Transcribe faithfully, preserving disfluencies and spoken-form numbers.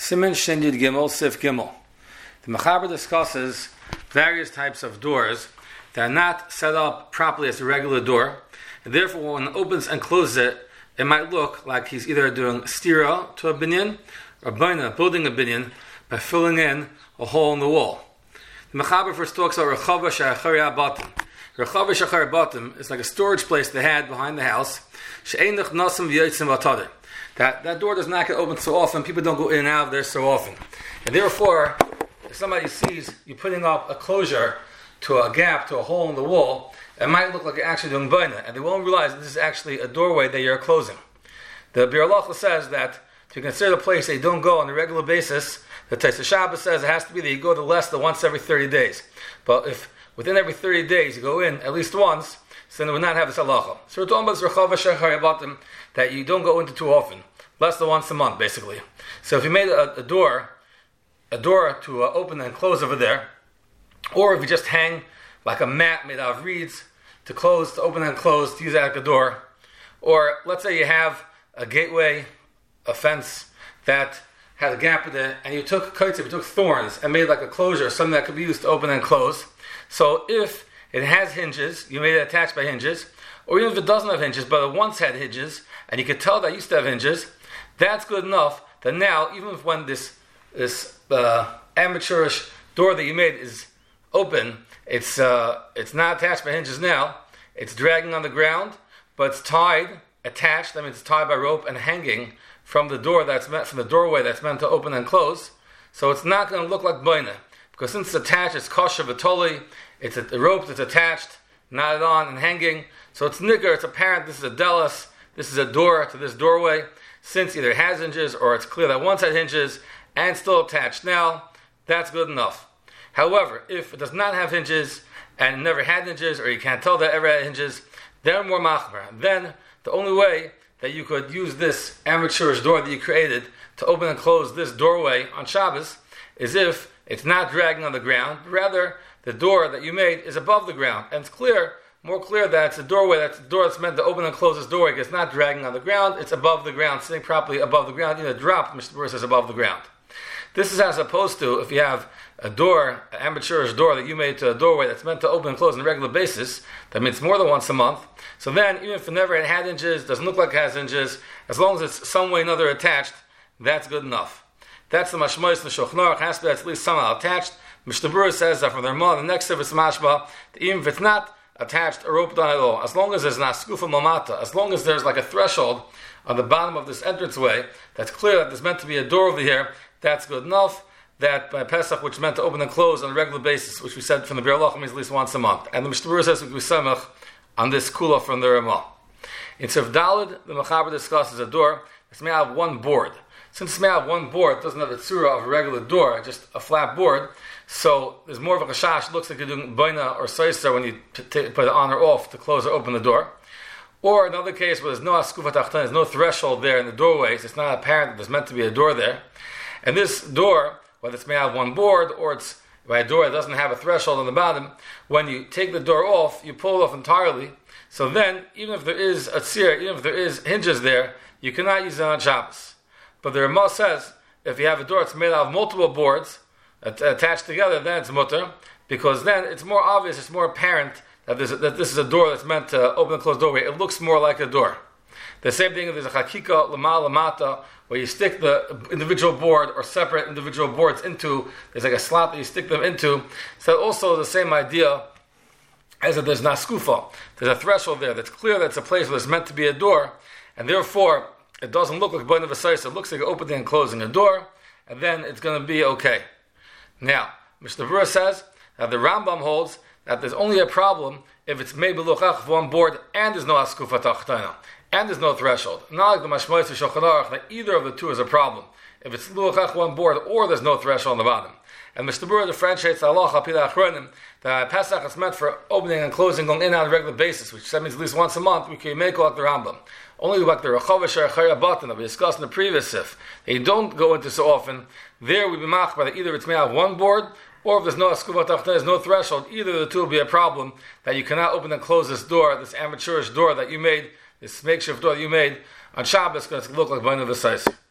Siman Shin Yud Gimel Sif Gimel. The Mechaber discusses various types of doors that are not set up properly as a regular door, and therefore when one opens and closes it, it might look like he's either doing stira to a binyan or baina, building a binyan, by filling in a hole in the wall. The Mechaber first talks about Rechava Shachari Abatim. Rechava Shachari Abatim is like a storage place they had behind the house. She'enach Nasim V'yotzim V'atadir. That that door does not get opened so often. People don't go in and out of there so often. And therefore, if somebody sees you putting up a closure to a gap, to a hole in the wall, it might look like you're actually doing baina, and they won't realize that this is actually a doorway that you're closing. The Bir Halacha says that to consider the place that you don't go on a regular basis, the Taisa Shabbos says it has to be that you go to less than once every thirty days. But if within every thirty days you go in at least once, so then it would not have this halacha. So we're talking about this Rechava Shechari Abatim that you don't go into too often, less than once a month, basically. So if you made a, a door, a door to uh, open and close over there, or if you just hang like a mat made out of reeds to close, to open and close, to use that like a door, or let's say you have a gateway, a fence that had a gap in it, and you took kites, you took thorns and made like a closure, something that could be used to open and close. So if it has hinges, you made it attached by hinges, or even if it doesn't have hinges, but it once had hinges, and you could tell that it used to have hinges, that's good enough that now, even if when this this uh, amateurish door that you made is open, it's uh, it's not attached by hinges now, it's dragging on the ground, but it's tied, attached, that means it's tied by rope and hanging from the door that's meant, from the doorway that's meant to open and close, so it's not going to look like baina, because since it's attached, it's kosher v'toli, it's a, a rope that's attached, knotted on and hanging, so it's nigger, it's apparent this is a delas, this is a door to this doorway, since either it has hinges or it's clear that once had hinges and still attached now, that's good enough. However, if it does not have hinges and never had hinges, or you can't tell that it ever had hinges, then more machmer. Then the only way that you could use this amateurish door that you created to open and close this doorway on Shabbos is if it's not dragging on the ground, rather the door that you made is above the ground, and it's clear, more clear that it's a doorway, that's a door that's meant to open and close this doorway, it's not dragging on the ground, it's above the ground, sitting properly above the ground, even a drop, Mister Burr says, above the ground. This is as opposed to if you have a door, an amateurish door that you made to a doorway that's meant to open and close on a regular basis, that means more than once a month, so then, even if it never had hinges, doesn't look like it has hinges, as long as it's some way or another attached, that's good enough. That's the mashmois in the Shulchan Aruch, has to be at least somehow attached. Mister Burr says that from the Ramah, the next service mashma, that even if it's not attached or roped on at all, as long as there's not skufa mamata, as long as there's like a threshold on the bottom of this entranceway, that's clear that there's meant to be a door over here, that's good enough. That by Pesach, which is meant to open and close on a regular basis, which we said from the Bir Halacha means at least once a month. And the Mishnah Berurah says we can be samech on this kula from the Ramah. In Sif Daled, the Mechaber discusses a door that's made out of one board. Since it's made out of one board, it doesn't have the tzura of a regular door, just a flat board, so there's more of a chashash. It looks like you're doing baina or soiser when you t- t- put it on or off to close or open the door. Or another case where there's no askufa tachton, there's no threshold there in the doorways, it's not apparent that there's meant to be a door there. And this door, whether it's made out of one board or it's by a door that doesn't have a threshold on the bottom, when you take the door off, you pull it off entirely. So then, even if there is a tzir, even if there is hinges there, you cannot use it on Shabbos. But the Ramah says, if you have a door that's made out of multiple boards attached together, then it's mutter, because then it's more obvious, it's more apparent that, that this is a door that's meant to open and close doorway. It looks more like a door. The same thing if there's a chakika, lama, lamata, where you stick the individual board or separate individual boards into, there's like a slot that you stick them into. So also the same idea as that there's naskufa. There's a threshold there that's clear that it's a place where it's meant to be a door, and therefore it doesn't look like baina v'saisa. It looks like opening and closing a door, and then it's going to be okay. Now, Mister Berurah says that the Rambam holds that there's only a problem if it's made b'luchach of one board and there's no askufa tachtana, and there's no threshold. Not like the mashmois of Shulchan Aruch, that either of the two is a problem. If it's luchach one board or there's no threshold on the bottom. And Mister Berurah differentiates the halacha pila achronim that Pesach is meant for opening and closing, going in on a regular basis, which means at least once a month. We can make like the Rambam. Only like the Rechava Shachari Abatim that we discussed in the previous sif, that you don't go into so often. There we be machbar that either it's made out of one board, or if there's no askuva tachton, there's no threshold. Either of the two will be a problem that you cannot open and close this door, this amateurish door that you made, this makeshift door that you made on Shabbos, because it's going to look like baina v'saisa.